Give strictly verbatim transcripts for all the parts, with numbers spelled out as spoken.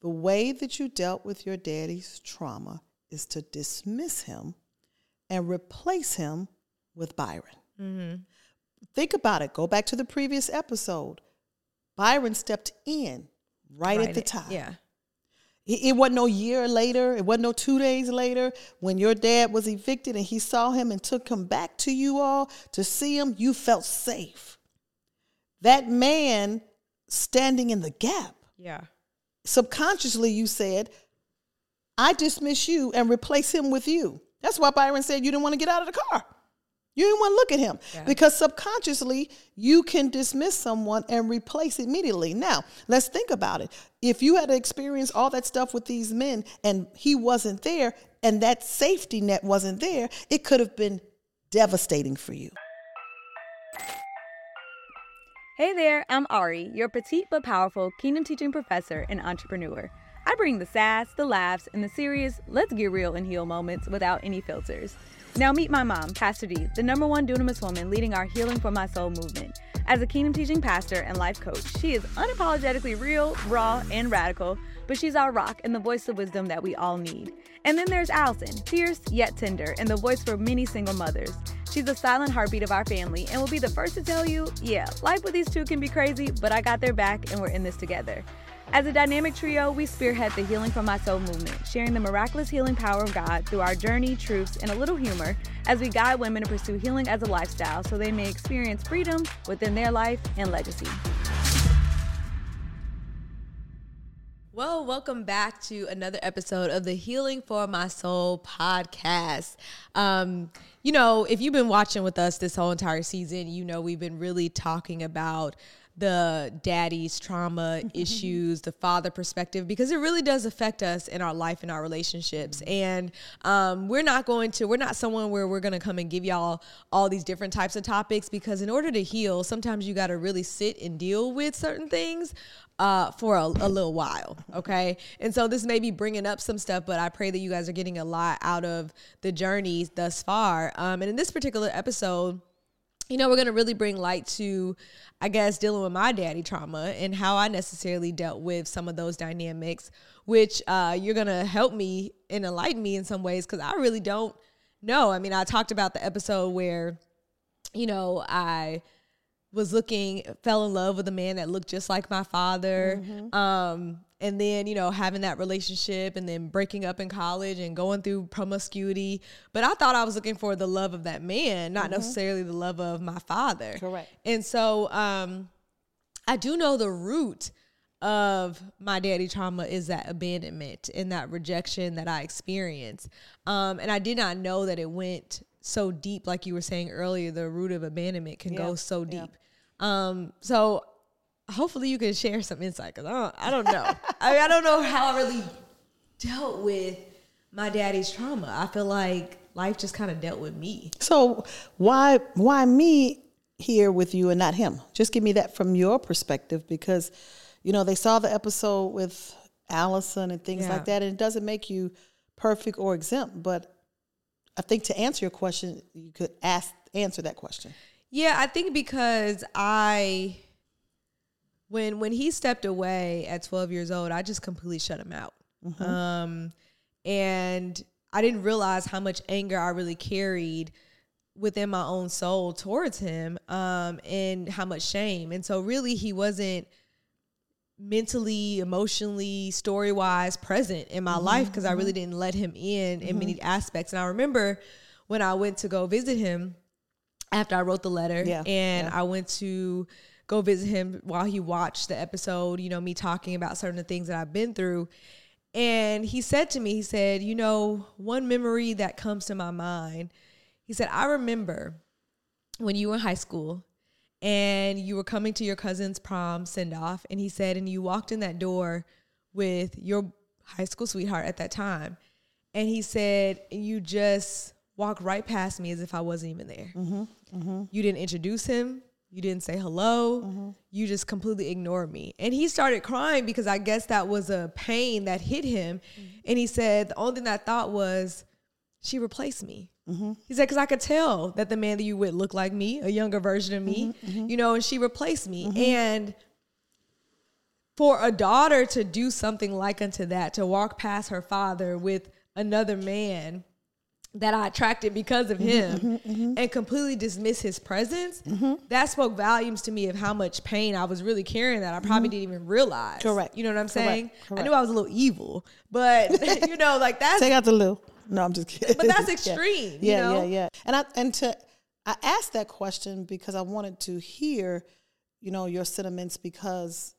the way that you dealt with your daddy's trauma is to dismiss him and replace him with Byron. Mm-hmm. Think about it. Go back to the previous episode. Byron stepped in right, right at the time. Yeah. It, it wasn't no year later. It wasn't no two days later when your dad was evicted and he saw him and took him back to you all to see him. You felt safe. That man standing in the gap. Yeah. Subconsciously, you said, I dismiss you and replace him with you. That's why Byron said you didn't want to get out of the car. You didn't want to look at him yeah. because subconsciously you can dismiss someone and replace immediately. Now, let's think about it. If you had to experience all that stuff with these men and he wasn't there and that safety net wasn't there, it could have been devastating for you. Hey there, I'm Ari, your petite but powerful Kingdom Teaching professor and entrepreneur. I bring the sass, the laughs, and the serious, let's get real and heal moments without any filters. Now meet my mom, Pastor D, the number one dunamis woman leading our Healing for My Soul movement. As a Kingdom Teaching pastor and life coach, she is unapologetically real, raw, and radical, but she's our rock and the voice of wisdom that we all need. And then there's Allison, fierce yet tender, and the voice for many single mothers. She's the silent heartbeat of our family and will be the first to tell you, yeah, life with these two can be crazy, but I got their back and we're in this together. As a dynamic trio, we spearhead the Healing for My Soul movement, sharing the miraculous healing power of God through our journey, truths, and a little humor as we guide women to pursue healing as a lifestyle so they may experience freedom within their life and legacy. Well, welcome back to another episode of the Healing for My Soul podcast. Um, you know, if you've been watching with us this whole entire season, you know we've been really talking about the daddy's trauma issues, the father perspective, because it really does affect us in our life and our relationships. And um, we're not going to, we're not someone where we're going to come and give y'all all these different types of topics, because in order to heal, sometimes you got to really sit and deal with certain things uh, for a, a little while. Okay. And so this may be bringing up some stuff, but I pray that you guys are getting a lot out of the journey thus far. Um, and in this particular episode, you know, we're going to really bring light to, I guess, dealing with my daddy trauma and how I necessarily dealt with some of those dynamics, which uh, you're going to help me and enlighten me in some ways, because I really don't know. I mean, I talked about the episode where, you know, I was looking, fell in love with a man that looked just like my father. Mm-hmm. Um, and then, you know, having that relationship and then breaking up in college and going through promiscuity. But I thought I was looking for the love of that man, not mm-hmm. necessarily the love of my father. Correct. And so um, I do know the root of my daddy trauma is that abandonment and that rejection that I experienced. Um, and I did not know that it went so deep. Like you were saying earlier, the root of abandonment can yeah. go so deep. Yeah. Um, so hopefully you can share some insight, because I don't, I don't know. I mean, I don't know how I really dealt with my daddy's trauma. I feel like life just kind of dealt with me. So why why me here with you and not him? Just give me that from your perspective, because, you know, they saw the episode with Allison and things yeah. like that, and it doesn't make you perfect or exempt. But I think to answer your question, you could ask answer that question. Yeah, I think because I, when when he stepped away at twelve years old, I just completely shut him out. Mm-hmm. Um, and I didn't realize how much anger I really carried within my own soul towards him, um, and how much shame. And so really he wasn't mentally, emotionally, story-wise present in my mm-hmm. life, because mm-hmm. I really didn't let him in mm-hmm. in many aspects. And I remember when I went to go visit him, after I wrote the letter, yeah, and yeah. I went to go visit him while he watched the episode, you know, me talking about certain things that I've been through. And he said to me, he said, you know, one memory that comes to my mind, he said, I remember when you were in high school and you were coming to your cousin's prom send-off. And he said, and you walked in that door with your high school sweetheart at that time. And he said, you just walked right past me as if I wasn't even there. Mm-hmm, mm-hmm. You didn't introduce him. You didn't say hello. Mm-hmm. You just completely ignored me. And he started crying, because I guess that was a pain that hit him. Mm-hmm. And he said, the only thing that I thought was, she replaced me. Mm-hmm. He said, because I could tell that the man that you with looked like me, a younger version of me, mm-hmm, mm-hmm. you know, and she replaced me. Mm-hmm. And for a daughter to do something like unto that, to walk past her father with another man that I attracted because of him mm-hmm, mm-hmm. and completely dismiss his presence, mm-hmm. that spoke volumes to me of how much pain I was really carrying that I probably mm-hmm. didn't even realize. Correct. You know what I'm Correct. saying? Correct. I knew I was a little evil, but you know, like that's... Take out the little. No, I'm just kidding. But that's extreme, yeah. you know? Yeah, yeah, yeah. And I, and to, I asked that question because I wanted to hear, you know, your sentiments because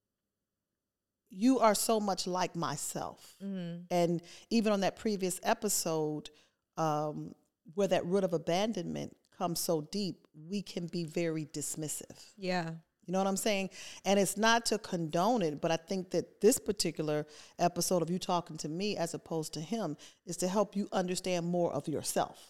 you are so much like myself. Mm-hmm. And even on that previous episode, um, where that root of abandonment comes so deep, we can be very dismissive. Yeah. You know what I'm saying? And it's not to condone it, but I think that this particular episode of you talking to me as opposed to him is to help you understand more of yourself.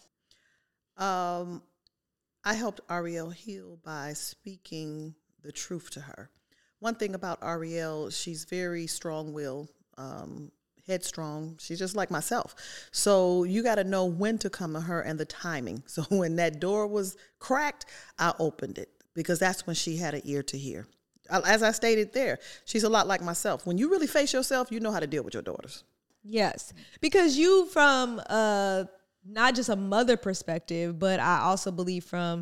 Um, I helped Ariel heal by speaking the truth to her. One thing about Ariel, she's very strong-willed, um, headstrong. She's just like myself. So you got to know when to come to her and the timing. So when that door was cracked, I opened it because that's when she had an ear to hear. As I stated there, she's a lot like myself. When you really face yourself, you know how to deal with your daughters. Yes, because you from uh, not just a mother perspective, but I also believe from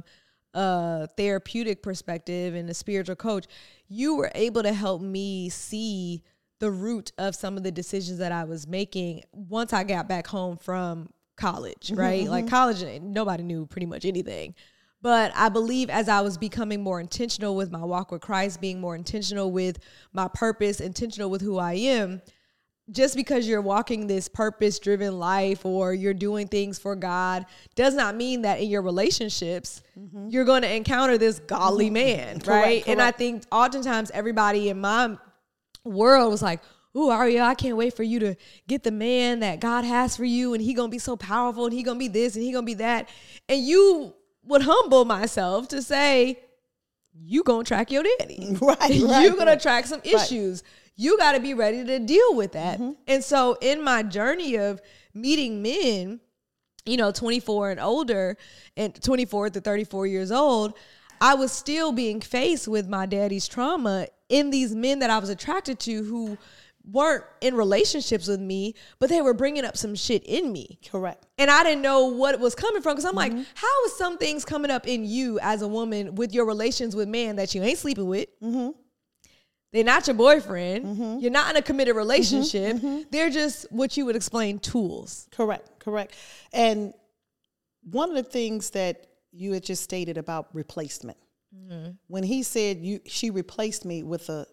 a therapeutic perspective and a spiritual coach, you were able to help me see the root of some of the decisions that I was making once I got back home from college, right? Mm-hmm. Like college, nobody knew pretty much anything. But I believe as I was becoming more intentional with my walk with Christ, being more intentional with my purpose, intentional with who I am, just because you're walking this purpose-driven life or you're doing things for God does not mean that in your relationships, mm-hmm. you're going to encounter this godly man, mm-hmm. right? Correct, correct. And I think oftentimes everybody in my world was like, ooh, Aria, I can't wait for you to get the man that God has for you, and he gonna be so powerful, and he gonna be this, and he gonna be that. And you would humble myself to say, you gonna track your daddy. Right, right. You're gonna right. track some issues. Right. You gotta be ready to deal with that. Mm-hmm. And so in my journey of meeting men, you know, twenty-four and older, and twenty-four to thirty-four years old, I was still being faced with my daddy's trauma in these men that I was attracted to who weren't in relationships with me, but they were bringing up some shit in me. Correct. And I didn't know what it was coming from because I'm mm-hmm. like, how is some things coming up in you as a woman with your relations with men that you ain't sleeping with? Mm-hmm. They're not your boyfriend. Mm-hmm. You're not in a committed relationship. Mm-hmm. Mm-hmm. They're just what you would explain tools. Correct. Correct. And one of the things that you had just stated about replacement, mm-hmm. when he said you, she replaced me with a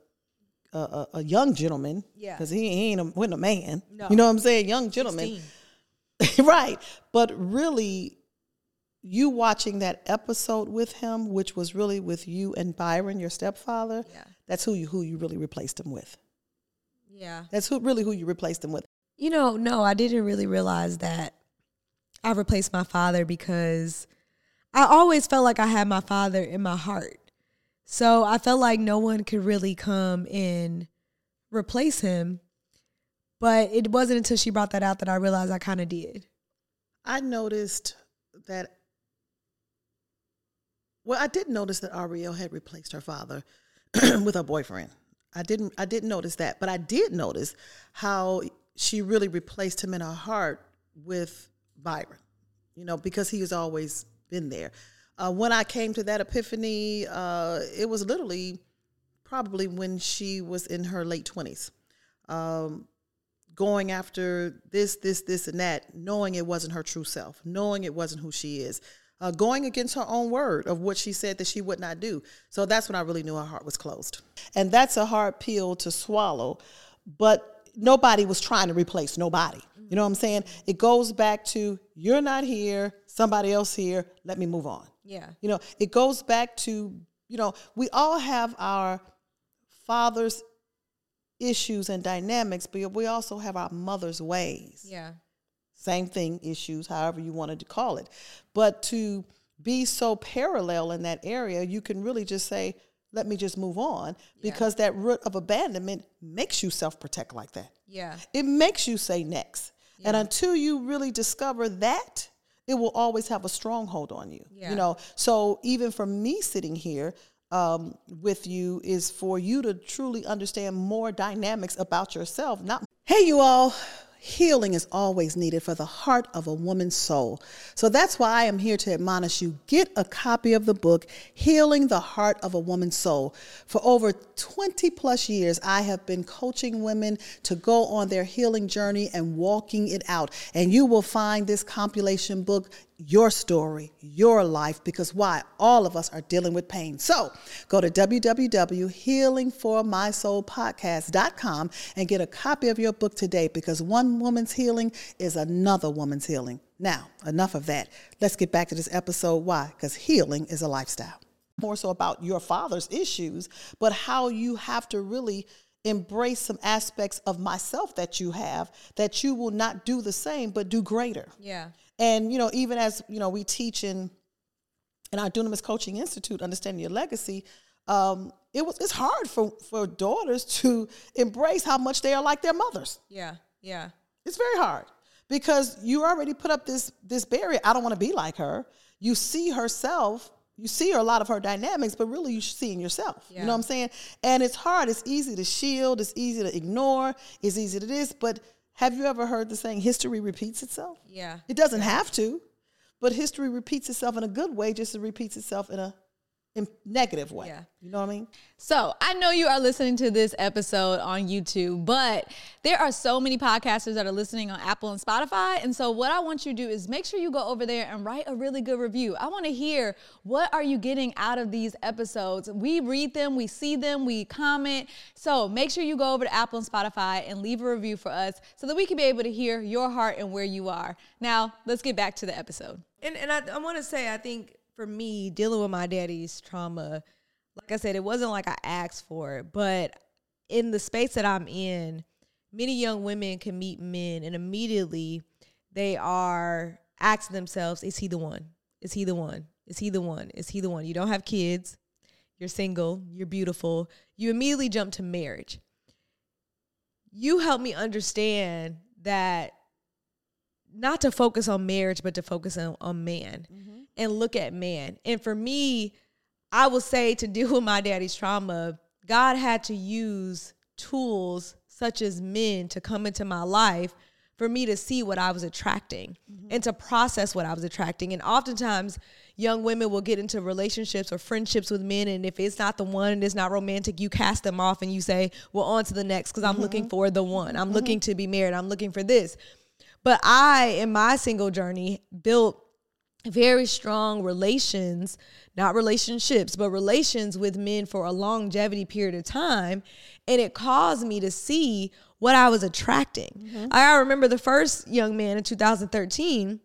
a, a young gentleman, yeah, because he, he ain't a, wasn't a man. No. You know what I'm saying? Young gentleman, right? But really, you watching that episode with him, which was really with you and Byron, your stepfather. Yeah, that's who you who you really replaced him with. Yeah, that's who really who you replaced him with. You know, no, I didn't really realize that I replaced my father because I always felt like I had my father in my heart. So I felt like no one could really come and replace him. But it wasn't until she brought that out that I realized I kind of did. I noticed that, well, I did notice that Ariel had replaced her father with her boyfriend. I didn't, I didn't notice that, but I did notice how she really replaced him in her heart with Byron, you know, because he has always been there. Uh, when I came to that epiphany, uh, it was literally probably when she was in her late twenties, um, going after this, this, this, and that, knowing it wasn't her true self, knowing it wasn't who she is, uh, going against her own word of what she said that she would not do. So that's when I really knew her heart was closed. And that's a hard pill to swallow, but nobody was trying to replace nobody. You know what I'm saying? It goes back to, you're not here, somebody else here, let me move on. Yeah. You know, it goes back to, you know, we all have our father's issues and dynamics, but we also have our mother's ways. Yeah. Same thing, issues, however you wanted to call it. But to be so parallel in that area, you can really just say, let me just move on, because yeah. that root of abandonment makes you self-protect like that. Yeah. It makes you say next. Yeah. And until you really discover that, it will always have a stronghold on you. Yeah. You know, so even for me sitting here, um, with you is for you to truly understand more dynamics about yourself. Not, hey, you all. Healing is always needed for the heart of a woman's soul. So that's why I am here to admonish you. Get a copy of the book, Healing the Heart of a Woman's Soul. For over twenty plus years, I have been coaching women to go on their healing journey and walking it out. And you will find this compilation book, your story, your life, because why? All of us are dealing with pain. So go to w w w dot healing for my soul podcast dot com and get a copy of your book today, because one woman's healing is another woman's healing. Now, enough of that. Let's get back to this episode. Why? Because healing is a lifestyle. More so about your father's issues, but how you have to really embrace some aspects of myself that you have, that you will not do the same, but do greater. Yeah. And, you know, even as, you know, we teach in, in our Dunamis Coaching Institute, Understanding Your Legacy, um, it was it's hard for, for daughters to embrace how much they are like their mothers. Yeah, yeah. It's very hard because you already put up this this barrier. I don't want to be like her. You see herself, you see her, a lot of her dynamics, but really you see in yourself. Yeah. You know what I'm saying? And it's hard. It's easy to shield. It's easy to ignore. It's easy to this, but have you ever heard the saying, history repeats itself? Yeah. It doesn't have to, but history repeats itself in a good way, just as it repeats itself in a in negative way. Yeah. You know what I mean? So I know you are listening to this episode on YouTube, but there are so many podcasters that are listening on Apple and Spotify. And so what I want you to do is make sure you go over there and write a really good review. I want to hear, what are you getting out of these episodes? We read them, we see them, we comment. So make sure you go over to Apple and Spotify and leave a review for us so that we can be able to hear your heart and where you are. Now, let's get back to the episode. And, and I, I want to say, I think, for me, dealing with my daddy's trauma, like I said, it wasn't like I asked for it, but in the space that I'm in, many young women can meet men and immediately they are asking themselves, is he the one? Is he the one? Is he the one? Is he the one? You don't have kids. You're single. You're beautiful. You immediately jump to marriage. You help me understand that not to focus on marriage, but to focus on, on man. Mm-hmm. And look at man. And for me, I will say, to deal with my daddy's trauma, God had to use tools such as men to come into my life for me to see what I was attracting mm-hmm. and to process what I was attracting. And oftentimes, young women will get into relationships or friendships with men, and if it's not the one and it's not romantic, you cast them off and you say, well, on to the next, because I'm mm-hmm. looking for the one. I'm mm-hmm. looking to be married. I'm looking for this. But I, in my single journey, built very strong relations, not relationships, but relations with men for a longevity period of time. And it caused me to see what I was attracting. Mm-hmm. I remember the first young man in two thousand thirteen,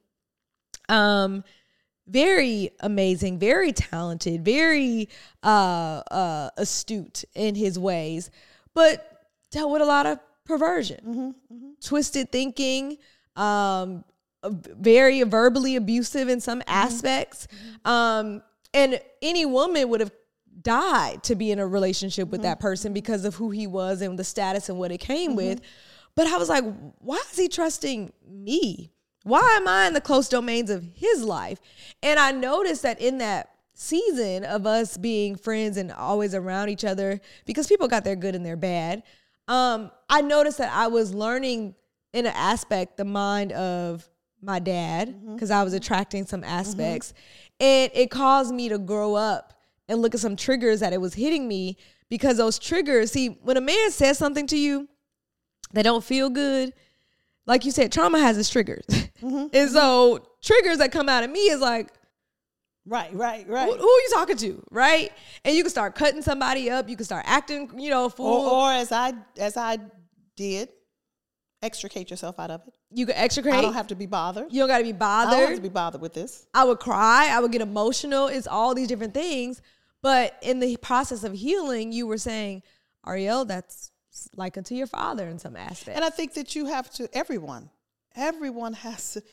um, very amazing, very talented, very uh, uh, astute in his ways, but dealt with a lot of perversion, mm-hmm. Mm-hmm. twisted thinking, um, very verbally abusive in some mm-hmm. aspects. Mm-hmm. Um, and any woman would have died to be in a relationship with mm-hmm. that person because of who he was and the status and what it came mm-hmm. with. But I was like, why is he trusting me? Why am I in the close domains of his life? And I noticed that in that season of us being friends and always around each other, because people got their good and their bad, um, I noticed that I was learning in an aspect the mind of my dad, because mm-hmm. I was attracting some aspects. Mm-hmm. And it caused me to grow up and look at some triggers that it was hitting me, because those triggers, see, when a man says something to you that don't feel good, like you said, trauma has its triggers. Mm-hmm. And so triggers that come out of me is like, right, right, right. Who, who are you talking to, right? And you can start cutting somebody up. You can start acting, you know, fool. Or, or as I as I did, extricate yourself out of it. You can extricate. I don't have to be bothered. You don't got to be bothered. I don't have to be bothered with this. I would cry. I would get emotional. It's all these different things. But in the process of healing, you were saying, Ariel, that's like unto your father in some aspect. And I think that you have to, everyone, everyone has to,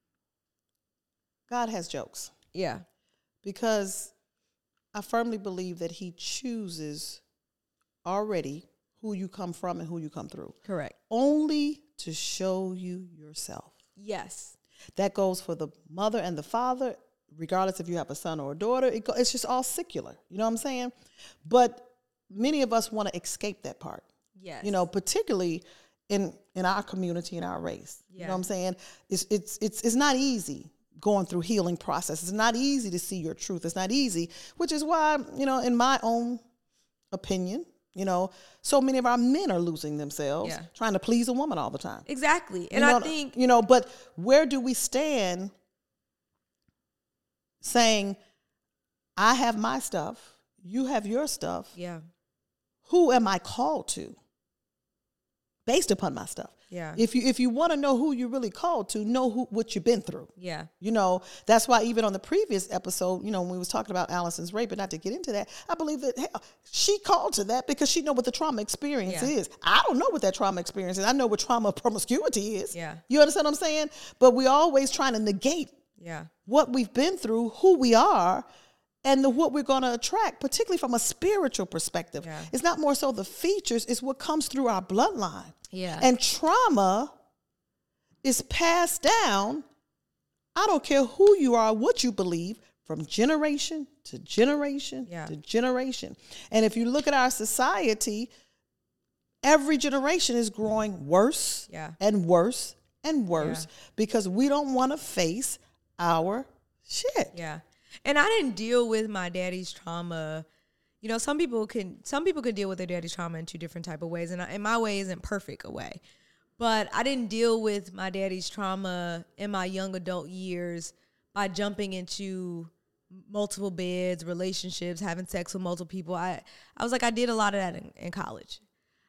God has jokes. Yeah. Because I firmly believe that he chooses already who you come from and who you come through. Correct. Only to show you yourself. Yes. That goes for the mother and the father, regardless if you have a son or a daughter. It go, it's just all secular. You know what I'm saying? But many of us want to escape that part. Yes. You know, particularly in in our community, in our race. Yeah. You know what I'm saying? It's it's it's it's not easy going through healing process. It's not easy to see your truth. It's not easy, which is why, you know, in my own opinion, you know, so many of our men are losing themselves yeah. trying to please a woman all the time. Exactly. And you know, I think, you know, but where do we stand saying, I have my stuff, you have your stuff. Yeah. Who am I called to? Based upon my stuff. Yeah. If you if you want to know who you're really called to, know who what you've been through. Yeah. You know, that's why even on the previous episode, you know, when we was talking about Allison's rape, but not to get into that, I believe that hell, she called to that because she know what the trauma experience yeah. is. I don't know what that trauma experience is. I know what trauma promiscuity is. Yeah. You understand what I'm saying? But we always trying to negate yeah. what we've been through, who we are, and the, what we're going to attract, particularly from a spiritual perspective. Yeah. It's not more so the features, it's what comes through our bloodline. Yeah. And trauma is passed down, I don't care who you are, what you believe, from generation to generation yeah. to generation. And if you look at our society, every generation is growing worse yeah. and worse and worse yeah. because we don't want to face our shit. Yeah. And I didn't deal with my daddy's trauma. You know, some people can some people can deal with their daddy's trauma in two different type of ways, and, I, and my way isn't perfect a way. But I didn't deal with my daddy's trauma in my young adult years by jumping into multiple beds, relationships, having sex with multiple people. I, I was like, I did a lot of that in, in college.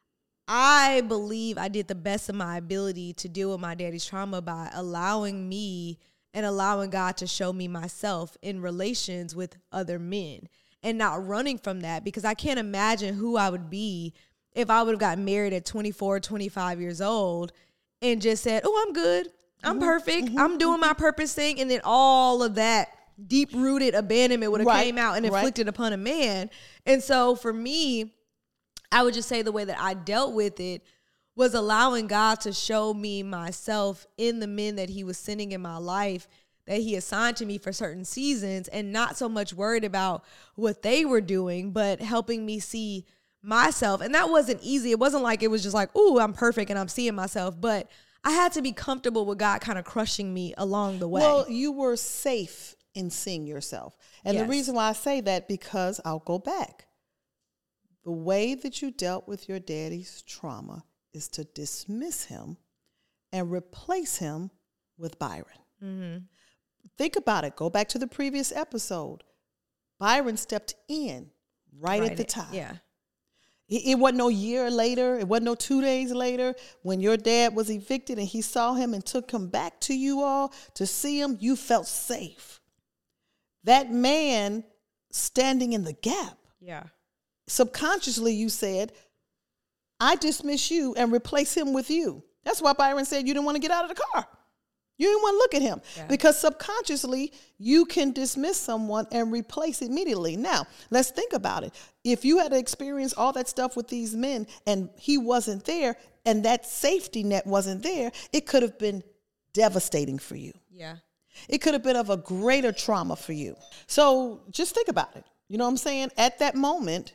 I believe I did the best of my ability to deal with my daddy's trauma by allowing me and allowing God to show me myself in relations with other men. And not running from that, because I can't imagine who I would be if I would have gotten married at twenty-four, twenty-five years old and just said, oh, I'm good. I'm mm-hmm. perfect. Mm-hmm. I'm doing my purpose thing. And then all of that deep-rooted abandonment would have right. came out and inflicted right. upon a man. And so for me, I would just say the way that I dealt with it was allowing God to show me myself in the men that he was sending in my life, that he assigned to me for certain seasons, and not so much worried about what they were doing, but helping me see myself. And that wasn't easy. It wasn't like it was just like, ooh, I'm perfect and I'm seeing myself. But I had to be comfortable with God kind of crushing me along the way. Well, you were safe in seeing yourself. And yes. the reason why I say that, because I'll go back. The way that you dealt with your daddy's trauma is to dismiss him and replace him with Byron. Mm-hmm. Think about it. Go back to the previous episode. Byron stepped in right, right at the time. Yeah. It, it wasn't no year later. It wasn't no two days later when your dad was evicted and he saw him and took him back to you all to see him. You felt safe. That man standing in the gap. Yeah. Subconsciously you said, I dismiss you and replace him with you. That's why Byron said you didn't want to get out of the car. You didn't want to look at him yeah. because subconsciously you can dismiss someone and replace immediately. Now, let's think about it. If you had to experience all that stuff with these men and he wasn't there and that safety net wasn't there, it could have been devastating for you. Yeah. It could have been of a greater trauma for you. So just think about it. You know what I'm saying? At that moment,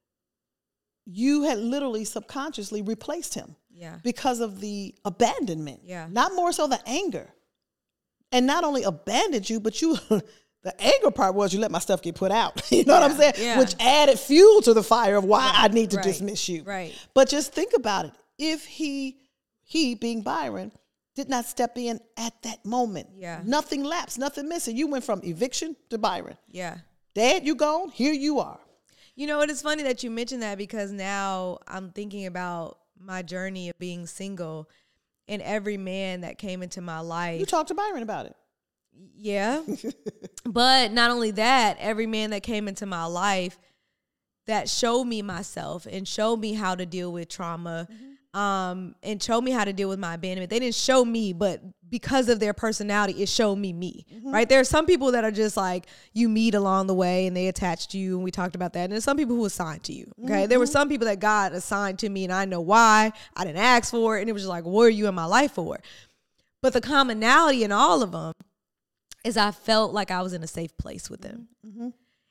you had literally subconsciously replaced him. Yeah. Because of the abandonment. Yeah. Not more so the anger. And not only abandoned you, but you, the anger part was you let my stuff get put out. You know yeah. what I'm saying? Yeah. Which added fuel to the fire of why right. I need to right. dismiss you. Right. But just think about it. If he, he being Byron, did not step in at that moment. Yeah. Nothing lapsed, nothing missing. You went from eviction to Byron. Yeah. Dad, you gone? Here you are. You know, it is funny that you mentioned that, because now I'm thinking about my journey of being single and every man that came into my life. You talked to Byron about it. Yeah. But not only that, every man that came into my life that showed me myself and showed me how to deal with trauma, mm-hmm. um, and showed me how to deal with my abandonment. They didn't show me, but because of their personality, it showed me me, mm-hmm. right? There are some people that are just like, you meet along the way and they attached to you, and we talked about that. And there's some people who assigned to you, okay? Mm-hmm. There were some people that God assigned to me, and I know why. I didn't ask for it, and it was just like, what are you in my life for? But the commonality in all of them is I felt like I was in a safe place with him. Mm-hmm.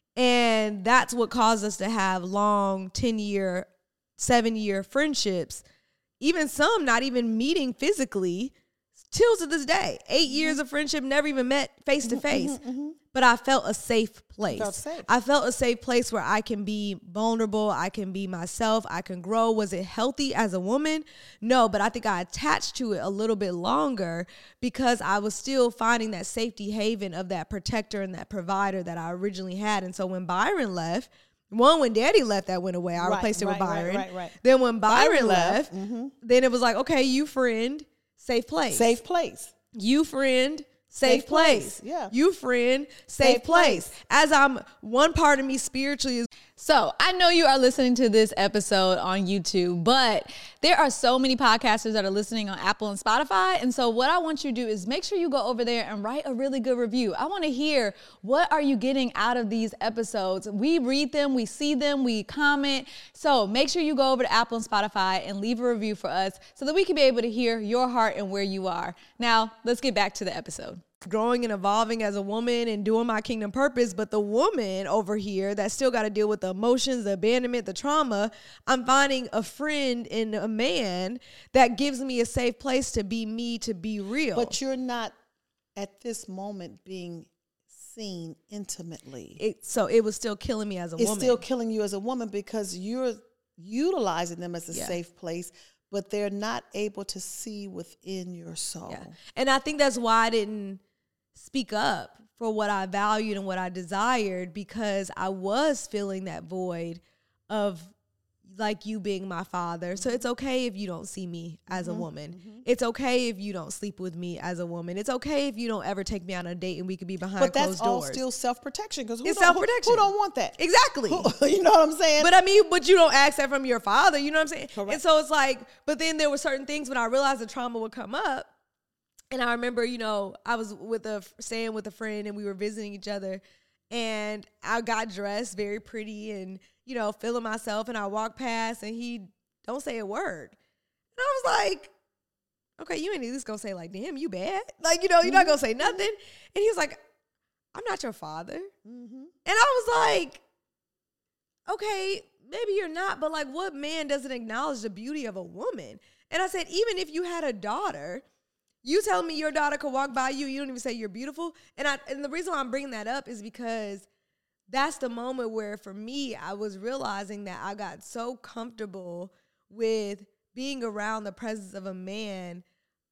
And that's what caused us to have long ten-year, seven-year friendships, even some not even meeting physically, till to this day. Eight mm-hmm. years of friendship, never even met face-to-face. Mm-hmm, mm-hmm. But I felt a safe place. Felt safe. I felt a safe place where I can be vulnerable. I can be myself. I can grow. Was it healthy as a woman? No, but I think I attached to it a little bit longer because I was still finding that safety haven of that protector and that provider that I originally had. And so when Byron left, one, when Daddy left, that went away. I right, replaced it right, with Byron. Right, right, right. Then when Byron, Byron left, left mm-hmm. then it was like, okay, you friend, safe place. Safe place. You friend, safe, safe place. place. Yeah. You friend, safe, safe place. place. As I'm, one part of me spiritually is. So I know you are listening to this episode on YouTube, but there are so many podcasters that are listening on Apple and Spotify. And so what I want you to do is make sure you go over there and write a really good review. I want to hear, what are you getting out of these episodes? We read them, we see them, we comment. So make sure you go over to Apple and Spotify and leave a review for us so that we can be able to hear your heart and where you are. Now, let's get back to the episode. Growing and evolving as a woman and doing my kingdom purpose, but the woman over here that still got to deal with the emotions, the abandonment, the trauma, I'm finding a friend in a man that gives me a safe place to be me, to be real. But you're not at this moment being seen intimately. It, so it was still killing me as a it's woman. It's still killing you as a woman because you're utilizing them as a yeah. safe place, but they're not able to see within your soul. Yeah. And I think that's why I didn't speak up for what I valued and what I desired, because I was feeling that void of like you being my father. So it's okay if you don't see me as mm-hmm. a woman. Mm-hmm. It's okay if you don't sleep with me as a woman. It's okay if you don't ever take me on a date and we could be behind but closed doors. But that's all still self-protection, because who, it's don't, self-protection. who, who don't want that? Exactly. Who, you know what I'm saying? But I mean, but you don't ask that from your father. You know what I'm saying? Correct. And so it's like, but then there were certain things when I realized the trauma would come up. And I remember, you know, I was with a staying with a friend and we were visiting each other, and I got dressed very pretty and, you know, feeling myself, and I walked past and he don't say a word. And I was like, okay, you ain't at least gonna say like, damn, you bad. Like, you know, you're mm-hmm. not gonna say nothing. And he was like, I'm not your father. Mm-hmm. And I was like, okay, maybe you're not, but like, what man doesn't acknowledge the beauty of a woman? And I said, even if you had a daughter, you tell me your daughter could walk by you, you don't even say you're beautiful. And I and the reason why I'm bringing that up is because that's the moment where, for me, I was realizing that I got so comfortable with being around the presence of a man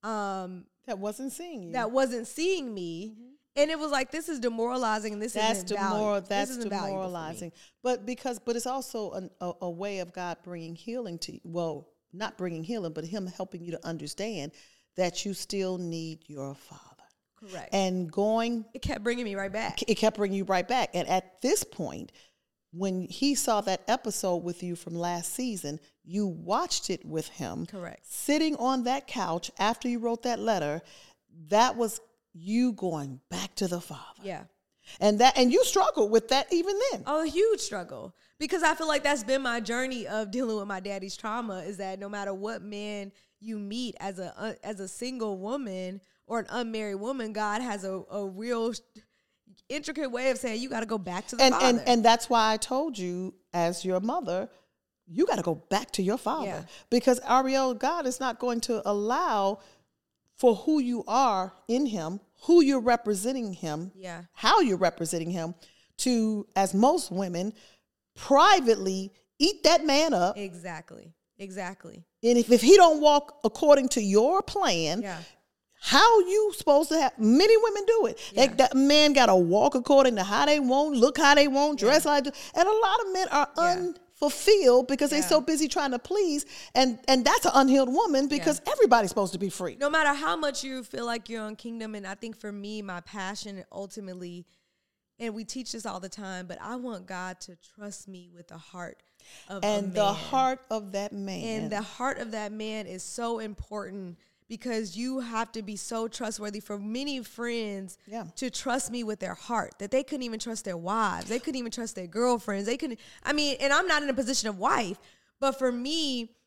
um, that wasn't seeing you, that wasn't seeing me. Mm-hmm. And it was like, this is demoralizing, and this that's isn't demor- valuable. That's this isn't demoralizing. But because, but it's also an, a, a way of God bringing healing to you. Well, not bringing healing, but Him helping you to understand that you still need your father. Correct. And going, it kept bringing me right back. It kept bringing you right back. And at this point, when he saw that episode with you from last season, you watched it with him. Correct. Sitting on that couch after you wrote that letter, that was you going back to the Father. Yeah. And that, and you struggled with that even then. Oh, a huge struggle. Because I feel like that's been my journey of dealing with my daddy's trauma, is that no matter what man you meet as a uh, as a single woman or an unmarried woman, God has a, a real intricate way of saying you got to go back to the and, Father. And and that's why I told you, as your mother, you got to go back to your Father. Yeah. Because Ariel, God is not going to allow for who you are in Him, who you're representing Him, yeah. how you're representing Him, to, as most women, privately eat that man up. Exactly. Exactly. And if, if he don't walk according to your plan, yeah. how you supposed to have, many women do it. Yeah. They, that man got to walk according to how they want, look how they want, dress yeah. like, and a lot of men are yeah. unfulfilled because yeah. they're so busy trying to please. And, and that's an unhealed woman, because yeah. everybody's supposed to be free. No matter how much you feel like you're on kingdom. And I think for me, my passion ultimately, and we teach this all the time, but I want God to trust me with the heart of and a man. the heart of that man. And the heart of that man is so important, because you have to be so trustworthy. For many friends yeah. to trust me with their heart, that they couldn't even trust their wives. They couldn't even trust their girlfriends. They couldn't, I mean, and I'm not in a position of wife, but for me,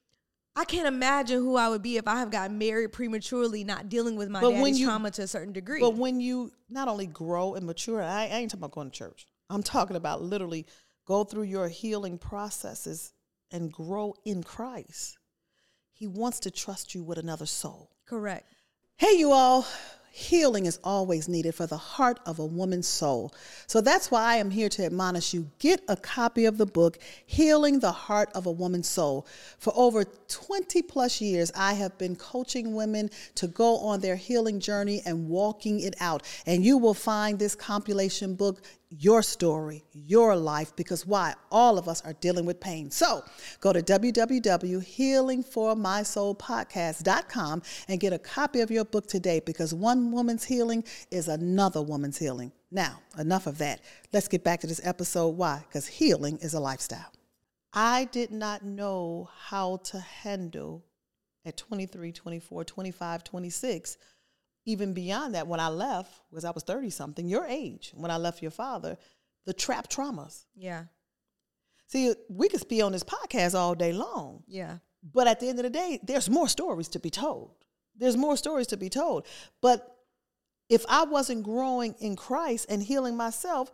I can't imagine who I would be if I have gotten married prematurely, not dealing with my But daddy's when you- trauma to a certain degree. But when you not only grow and mature, I, I ain't talking about going to church. I'm talking about literally go through your healing processes and grow in Christ. He wants to trust you with another soul. Correct. Hey, you all. Healing is always needed for the heart of a woman's soul. So that's why I am here to admonish you. Get a copy of the book, Healing the Heart of a Woman's Soul. For over twenty plus years, I have been coaching women to go on their healing journey and walking it out. And you will find this compilation book, your story, your life, because why? All of us are dealing with pain. So go to w w w dot healing for my soul podcast dot com and get a copy of your book today, because one woman's healing is another woman's healing. Now, enough of that. Let's get back to this episode. Why? Because healing is a lifestyle. I did not know how to handle at twenty-three, twenty-four, twenty-five, twenty-six, even beyond that, when I left, because I was thirty-something, your age, when I left your father, the trap traumas. Yeah. See, we could be on this podcast all day long. Yeah. But at the end of the day, there's more stories to be told. There's more stories to be told. But if I wasn't growing in Christ and healing myself,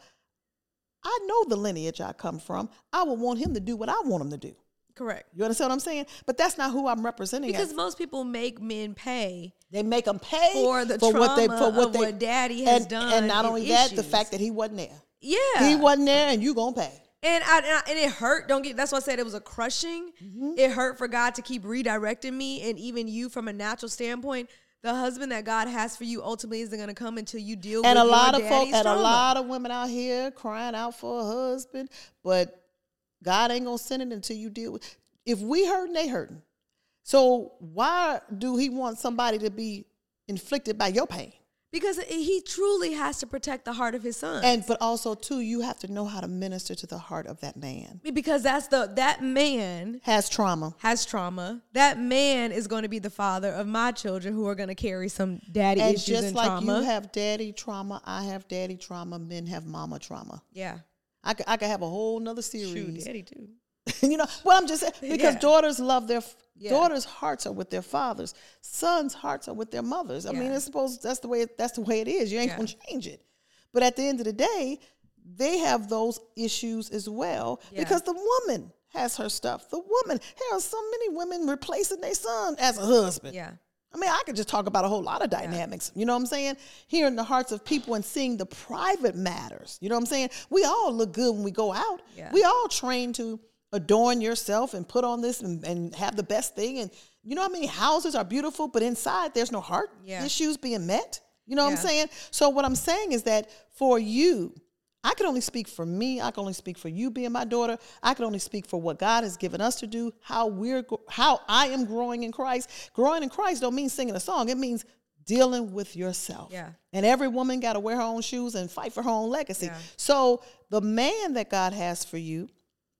I know the lineage I come from. I would want him to do what I want him to do. Correct. You understand what I'm saying? But that's not who I'm representing. Because as. most people make men pay. They make them pay for the for trauma what they for what of they what daddy has and, done. and not and only that, the issues. fact that he wasn't there. Yeah, He wasn't there, and you gonna pay. And I, and I and it hurt. Don't get. That's why I said it was a crushing. Mm-hmm. It hurt for God to keep redirecting me, and even you from a natural standpoint. The husband that God has for you ultimately isn't going to come until you deal And with a lot your of folks, daddy's and trauma. a lot of women out here crying out for a husband, but God ain't gonna send it until you deal with. If we hurting, they hurting. So why do he want somebody to be inflicted by your pain? Because he truly has to protect the heart of his son. And but also too, you have to know how to minister to the heart of that man. Because that's the that man Has trauma. has trauma. That man is going to be the father of my children who are going to carry some daddy And issues just and like trauma. you have daddy trauma, I have daddy trauma, men have mama trauma. yeah. I could, I could have a whole nother series. Shoot, daddy too. You know, well, I'm just saying, because Yeah. daughters love their, Yeah. daughters' hearts are with their fathers. Sons' hearts are with their mothers. I Yeah. mean, it's supposed, that's the way, it, that's the way it is. You ain't Yeah. going to change it. But at the end of the day, they have those issues as well, Yeah. because the woman has her stuff. The woman, hell, so many women replacing their son as a husband. Yeah. I mean, I could just talk about a whole lot of dynamics. You know what I'm saying? Hearing the hearts of people and seeing the private matters. You know what I'm saying? We all look good when we go out. Yeah. We all train to adorn yourself and put on this and, and have the best thing. And you know how many houses are beautiful, but inside there's no heart Yeah. issues being met? You know what I'm Yeah. saying? So what I'm saying is that for you, I can only speak for me. I can only speak for you being my daughter. I can only speak for what God has given us to do, how we're, how I am growing in Christ. Growing in Christ don't mean singing a song. It means dealing with yourself. Yeah. And every woman got to wear her own shoes and fight for her own legacy. Yeah. So the man that God has for you,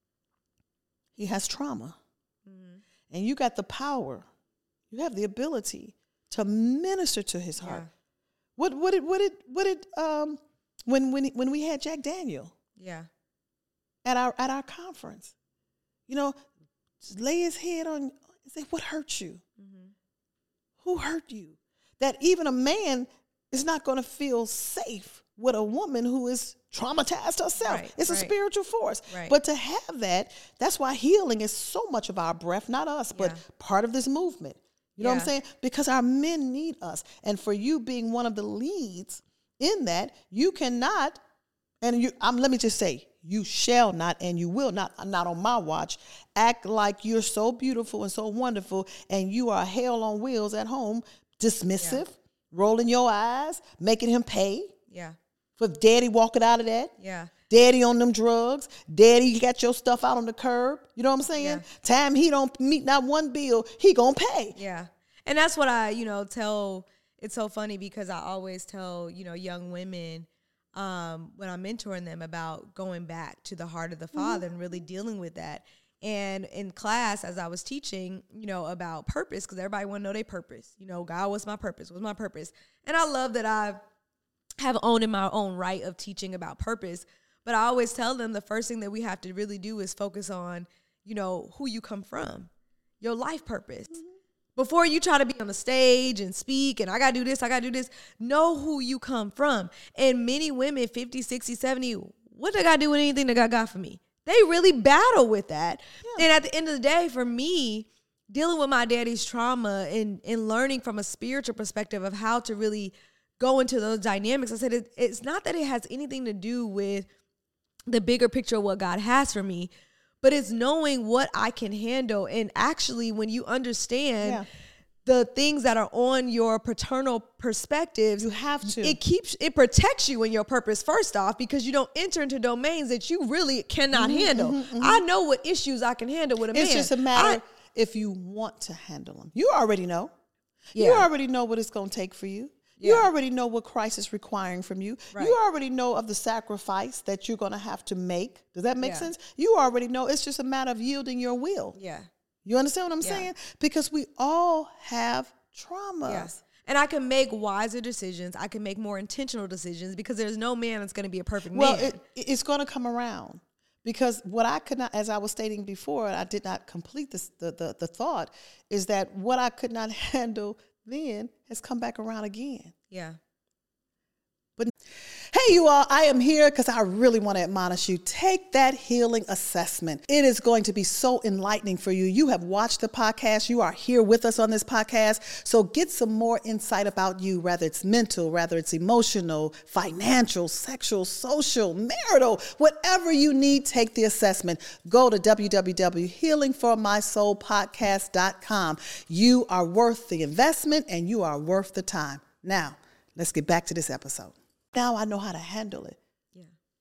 he has trauma. Mm-hmm. And you got the power. You have the ability to minister to his heart. Yeah. What what did what did what did um when when when we had Jack Daniel Yeah. at our at our conference, you know, just lay his head on and say, what hurt you? Mm-hmm. Who hurt you? That even a man is not going to feel safe with a woman who is traumatized herself. Right, it's a right. spiritual force. Right. But to have that, that's why healing is so much of our breath, not us, but Yeah. part of this movement. You know what I'm Yeah. saying? Because our men need us. And for you being one of the leads in that, you cannot, and you um, let me just say, you shall not and you will not, not on my watch, act like you're so beautiful and so wonderful and you are hell on wheels at home, dismissive, rolling your eyes, making him pay Yeah. for daddy walking out of that. Yeah. Daddy on them drugs. Daddy, you got your stuff out on the curb. You know what I'm saying? Yeah. Time he don't meet not one bill, he gonna pay. Yeah. And that's what I, you know, tell. It's so funny because I always tell, you know, young women um, when I'm mentoring them about going back to the heart of the father and really dealing with that. And in class, as I was teaching, you know, about purpose, because everybody want to know their purpose. You know, God, what's my purpose? What's my purpose? And I love that I have owned in my own right of teaching about purpose. But I always tell them the first thing that we have to really do is focus on, you know, who you come from. your life purpose. Mm-hmm. Before you try to be on the stage and speak and I got to do this, I got to do this, know who you come from. And many women, fifty, sixty, seventy, what they got to do with anything that God got for me? They really battle with that. Yeah. And at the end of the day, for me, dealing with my daddy's trauma and, and learning from a spiritual perspective of how to really go into those dynamics, I said it, it's not that it has anything to do with the bigger picture of what God has for me, but it's knowing what I can handle. And actually, when you understand yeah. the things that are on your paternal perspectives, you have to. It keeps, it protects you in your purpose, first off, because you don't enter into domains that you really cannot mm-hmm, handle. Mm-hmm, mm-hmm. I know what issues I can handle with a it's man. It's just a matter I, if you want to handle them. You already know. Yeah. You already know what it's going to take for you. Yeah. You already know what Christ is requiring from you. Right. You already know of the sacrifice that you're going to have to make. Does that make yeah. sense? You already know. It's just a matter of yielding your will. Yeah. You understand what I'm yeah. saying? Because we all have traumas. Yeah. And I can make wiser decisions. I can make more intentional decisions because there's no man that's going to be a perfect well, man. Well, it, it's going to come around. Because what I could not, as I was stating before, I did not complete this, the, the, the thought, is that what I could not handle then has come back around again. Yeah. But hey, you all, I am here because I really want to admonish you. Take that healing assessment. It is going to be so enlightening for you. You have watched the podcast. You are here with us on this podcast. So get some more insight about you, whether it's mental, whether it's emotional, financial, sexual, social, marital, whatever you need, take the assessment. Go to w w w dot healing for my soul podcast dot com. You are worth the investment and you are worth the time. Now, let's get back to this episode. Now I know how to handle it. Yeah.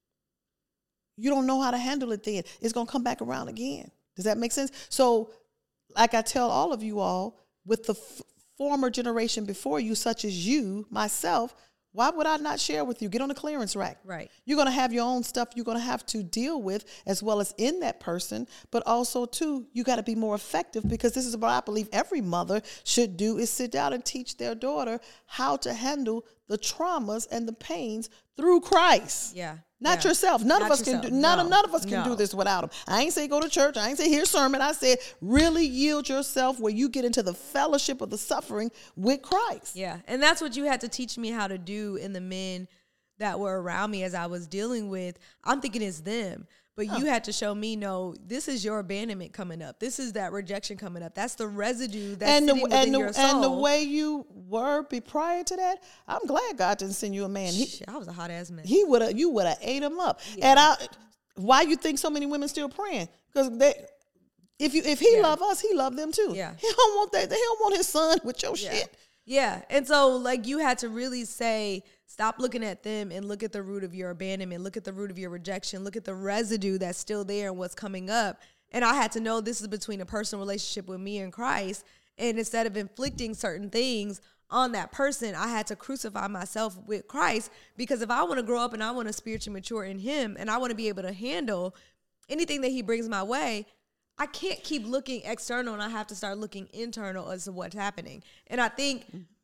You don't know how to handle it then. It's going to come back around again. Does that make sense? So like I tell all of you all, with the f- former generation before you, such as you, myself, why would I not share with you? Get on the clearance rack. Right. You're going to have your own stuff you're going to have to deal with as well as in that person. But also, too, you got to be more effective because this is what I believe every mother should do is sit down and teach their daughter how to handle the traumas and the pains through Christ. Yeah. Not yeah. yourself. None Not of us yourself. can do none, no. of, none of us can no. do this without him. I ain't say go to church. I ain't say hear sermon. I said really yield yourself where you get into the fellowship of the suffering with Christ. Yeah. And that's what you had to teach me how to do in the men that were around me as I was dealing with. I'm thinking it's them. But huh. you had to show me, no, this is your abandonment coming up. This is that rejection coming up. That's the residue that's and sitting the, within and the, your soul. And the way you were be prior to that, I'm glad God didn't send you a man. He, Shit, I was a hot ass man. He would have, you would have ate him up. Yeah. And I, why you think so many women still praying? Because they, if you, if he yeah. love us, he love them too. Yeah. He don't want that. He don't want his son with your yeah. shit. Yeah. And so like you had to really say, stop looking at them and look at the root of your abandonment. Look at the root of your rejection. Look at the residue that's still there and what's coming up. And I had to know this is between a personal relationship with me and Christ. And instead of inflicting certain things on that person, I had to crucify myself with Christ. Because if I want to grow up and I want to spiritually mature in him and I want to be able to handle anything that he brings my way, I can't keep looking external and I have to start looking internal as to what's happening. And I think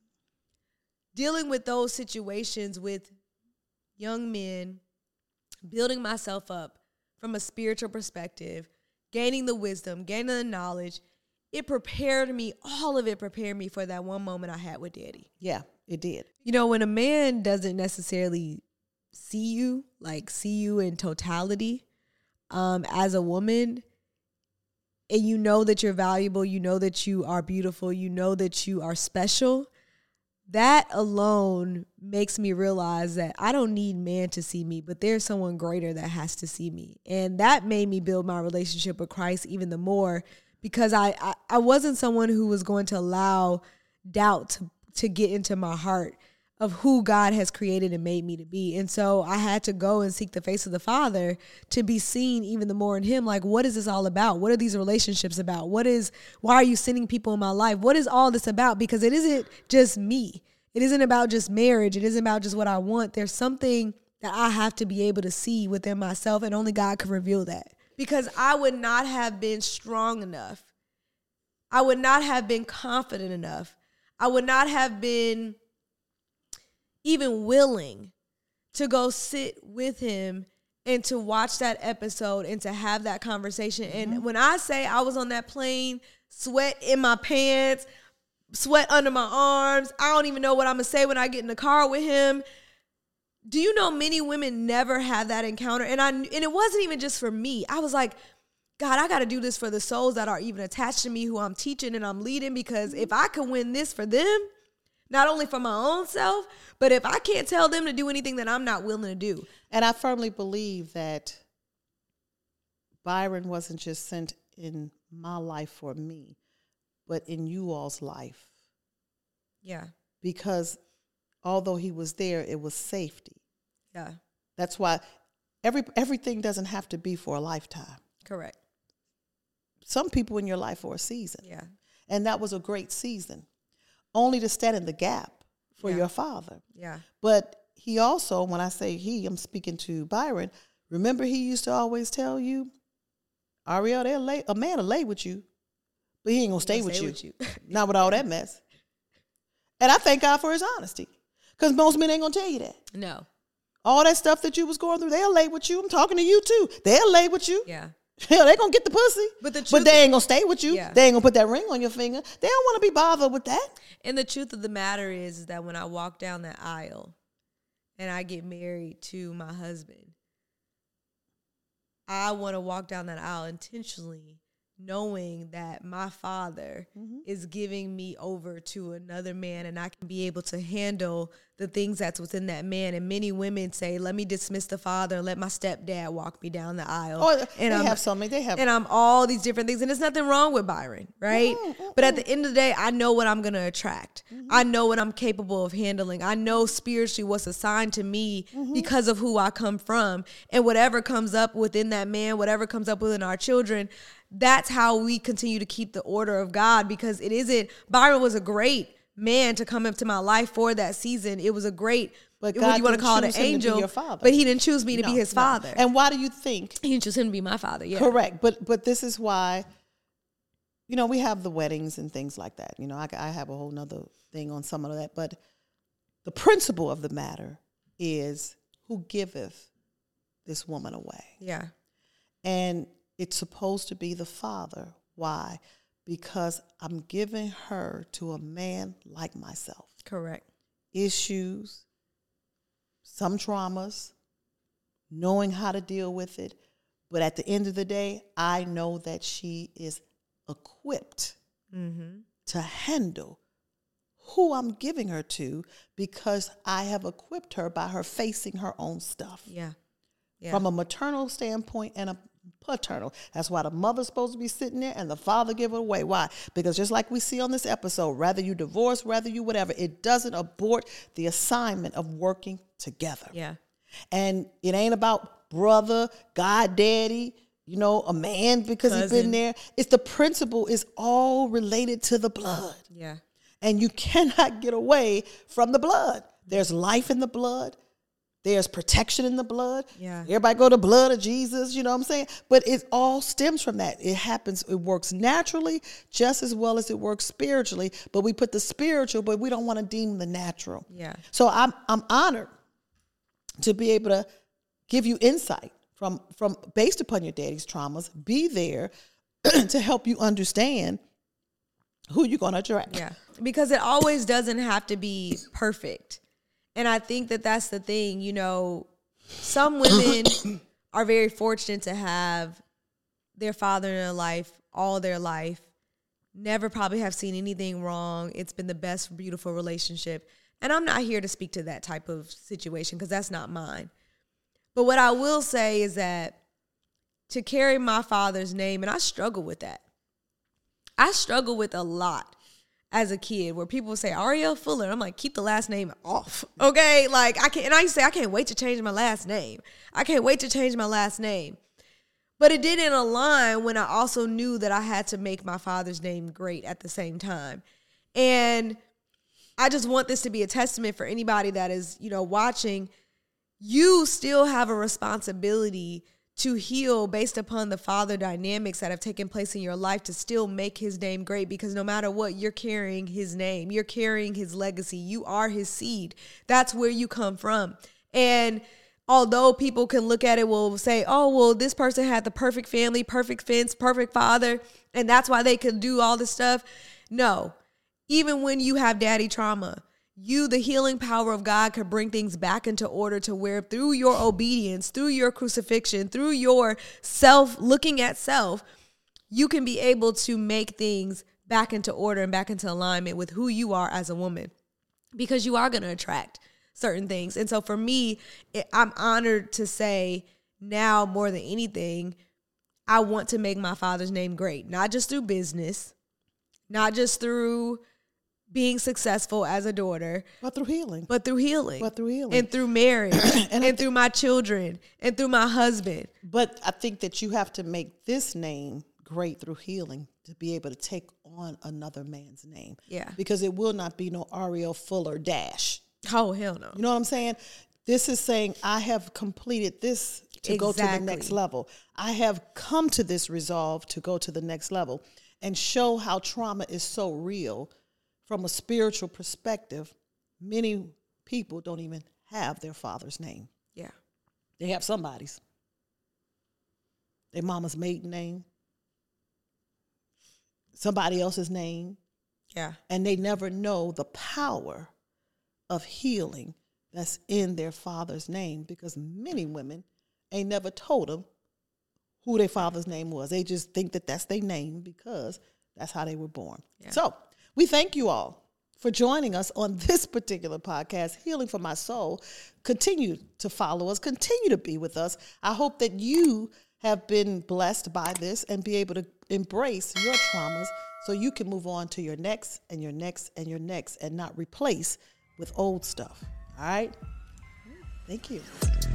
dealing with those situations with young men, building myself up from a spiritual perspective, gaining the wisdom, gaining the knowledge, it prepared me, all of it prepared me for that one moment I had with Daddy. Yeah, it did. You know, when a man doesn't necessarily see you, like see you in totality um, as a woman, and you know that you're valuable, you know that you are beautiful, you know that you are special, that alone makes me realize that I don't need man to see me, but there's someone greater that has to see me. And that made me build my relationship with Christ even the more because I, I, I wasn't someone who was going to allow doubt to, to get into my heart of who God has created and made me to be. And so I had to go and seek the face of the Father to be seen even the more in him. Like, what is this all about? What are these relationships about? What is, why are you sending people in my life? What is all this about? Because it isn't just me. It isn't about just marriage. It isn't about just what I want. There's something that I have to be able to see within myself, and only God can reveal that. Because I would not have been strong enough. I would not have been confident enough. I would not have been even willing to go sit with him and to watch that episode and to have that conversation. Mm-hmm. And when I say I was on that plane sweat in my pants, sweat under my arms. I don't even know what I'm going to say when I get in the car with him. Do you know many women never have that encounter? And I and it wasn't even just for me. I was like, God, I got to do this for the souls that are even attached to me, who I'm teaching and I'm leading, because if I can win this for them, not only for my own self, but if I can't tell them to do anything that I'm not willing to do. And I firmly believe that Byron wasn't just sent in my life for me, but in you all's life. Yeah. Because although he was there, it was safety. Yeah. That's why every everything doesn't have to be for a lifetime. Correct. Some people in your life for a season. Yeah. And that was a great season, only to stand in the gap for Yeah. your father. Yeah. But he also, when I say he, I'm speaking to Byron, remember he used to always tell you, Ariel, they'll lay, a man will lay with you, but he ain't going to stay, Gonna with, stay you. with you. Not with all that mess. And I thank God for his honesty, because most men ain't going to tell you that. No. All that stuff that you was going through, they'll lay with you. I'm talking to you too. They'll lay with you. Yeah. Hell, they gonna get the pussy. But the but truth they ain't gonna stay with you. Yeah. They ain't gonna put that ring on your finger. They don't want to be bothered with that. And the truth of the matter is, is that when I walk down that aisle and I get married to my husband, I want to walk down that aisle intentionally, knowing that my father mm-hmm. is giving me over to another man, and I can be able to handle the things that's within that man. And many women say, let me dismiss the father and let my stepdad walk me down the aisle. Oh, and they I'm, have so many. They have, and I'm all these different things. And there's nothing wrong with Byron, right? Mm-hmm. But at the end of the day, I know what I'm going to attract. Mm-hmm. I know what I'm capable of handling. I know spiritually what's assigned to me mm-hmm. because of who I come from. And whatever comes up within that man, whatever comes up within our children, that's how we continue to keep the order of God, because it isn't, Byron was a great man to come into my life for that season. It was a great, but God what you want to call it, an angel, your father. But he didn't choose me to no, be his no. father. And why do you think? He didn't choose him to be my father, yeah. Correct, but but this is why, you know, we have the weddings and things like that. You know, I, I have a whole nother thing on some of that, but the principle of the matter is who giveth this woman away. Yeah. And it's supposed to be the father. Why? Because I'm giving her to a man like myself. Correct. Issues, some traumas, knowing how to deal with it. But at the end of the day, I know that she is equipped mm-hmm. to handle who I'm giving her to, because I have equipped her by her facing her own stuff. Yeah. Yeah. From a maternal standpoint and a paternal. That's why the mother's supposed to be sitting there and the father give it away. Why? Because just like we see on this episode, rather you divorce, rather you whatever, it doesn't abort the assignment of working together. Yeah. And it ain't about brother, God daddy, you know, a man because Cousin. He's been there. It's the principle is all related to the blood. Yeah. And you cannot get away from the blood. There's life in the blood. There's protection in the blood. Yeah. Everybody go to blood of Jesus, you know what I'm saying? But it all stems from that. It happens, it works naturally just as well as it works spiritually. But we put the spiritual, but we don't want to deem the natural. Yeah. So I'm I'm honored to be able to give you insight from, from based upon your daddy's traumas, be there to help you understand who you're going to attract. Yeah. Because it always doesn't have to be perfect. And I think that that's the thing, you know, some women are very fortunate to have their father in their life all their life, never probably have seen anything wrong. It's been the best, beautiful relationship. And I'm not here to speak to that type of situation because that's not mine. But what I will say is that to carry my father's name, and I struggle with that. I struggle with a lot as a kid where people say Ariel Fuller. I'm like, keep the last name off. Okay. Like I can't, and I used to say, I can't wait to change my last name. I can't wait to change my last name. But it didn't align when I also knew that I had to make my father's name great at the same time. And I just want this to be a testament for anybody that is, you know, watching. You still have a responsibility to heal based upon the father dynamics that have taken place in your life to still make his name great, because no matter what, you're carrying his name. You're carrying his legacy. You are his seed. That's where you come from. And although people can look at it, will say, oh, well, this person had the perfect family, perfect fence, perfect father, and that's why they could do all this stuff. No, even when you have daddy trauma, you, the healing power of God, could bring things back into order to where through your obedience, through your crucifixion, through your self, looking at self, you can be able to make things back into order and back into alignment with who you are as a woman, because you are going to attract certain things. And so for me, it, I'm honored to say now more than anything, I want to make my father's name great, not just through business, not just through being successful as a daughter, but through healing, but through healing, but through healing, and through marriage, and, and through my children, and through my husband. But I think that you have to make this name great through healing to be able to take on another man's name. Yeah. Because it will not be no Ariel Fuller dash. Oh, hell no. You know what I'm saying? This is saying I have completed this to exactly. go to the next level. I have come to this resolve to go to the next level and show how trauma is so real from a spiritual perspective. Many people don't even have their father's name. Yeah. They have somebody's. Their mama's maiden name. Somebody else's name. Yeah. And they never know the power of healing that's in their father's name, because many women ain't never told them who their father's name was. They just think that that's their name because that's how they were born. Yeah. So we thank you all for joining us on this particular podcast, Healing for My Soul. Continue to follow us. Continue to be with us. I hope that you have been blessed by this and be able to embrace your traumas so you can move on to your next and your next and your next and not replace with old stuff. All right? Thank you.